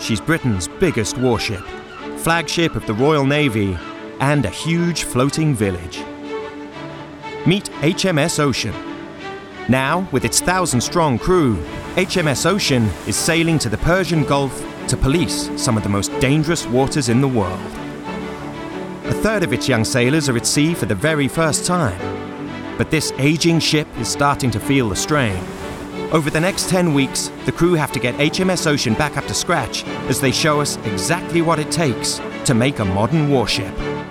she's Britain's biggest warship, flagship of the Royal Navy, and a huge floating village. Meet HMS Ocean. Now, with its 1,000-strong crew, HMS Ocean is sailing to the Persian Gulf to police some of the most dangerous waters in the world. A third of its young sailors are at sea for the very first time. But this aging ship is starting to feel the strain. Over the next 10 weeks, the crew have to get HMS Ocean back up to scratch as they show us exactly what it takes to make a modern warship.